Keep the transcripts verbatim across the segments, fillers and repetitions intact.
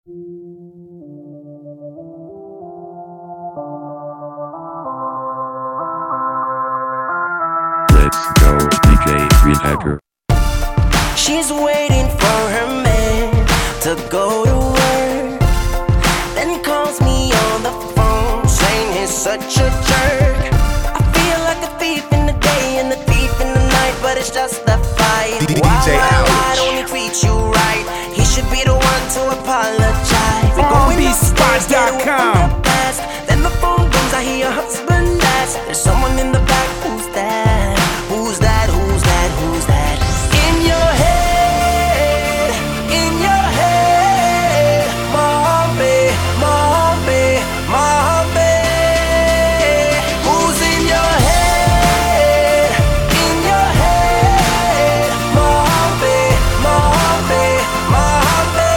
Let's go, D J Green Hacker. She's waiting for her man to go to work, then calls me on the phone saying he's such a jerk. I feel like a thief in the day and a thief in the night, but it's just a fight. Why, why, why don't he treat you right? He should be the one to apologize. R B Spots dot com. Then the phone rings, I hear your husband ask, there's someone in the back, who's that? Who's that? Who's that? Who's that? In your head, in your head, Mommy, Mommy, Mommy. Who's in your head, in your head, Mommy, Mommy, Mommy.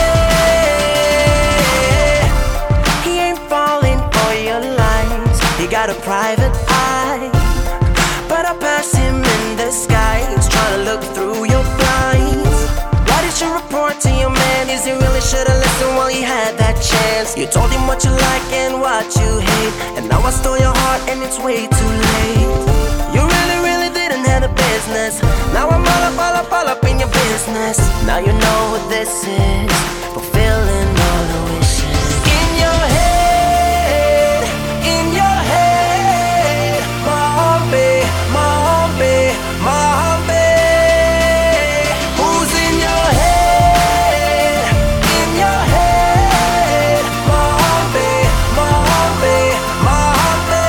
He ain't falling for your lines, he got a private eye, but I pass him in disguise, trying to look through your blinds. Why did you report to your man? Is he really should've listened while he had that chance? You told him what you like and what you hate, and now I stole your heart and it's way too late. You really, really didn't have the business. Now I'm all up, all up, all up in your business. Now you know who this is, fulfilling all the wishes. In your head, in your head, Mommy, Mommy, Mommy. Who's in your head, in your head, Mommy, Mommy, Mommy.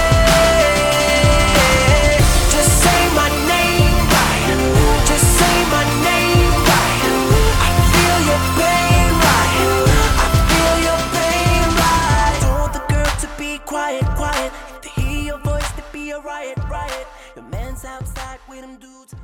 Just say my name right, just say my name right. I feel your pain right, I feel your pain right. Told the girl to be quiet, quiet. To hear your voice, to be a riot, riot. Your man's outside with them dudes.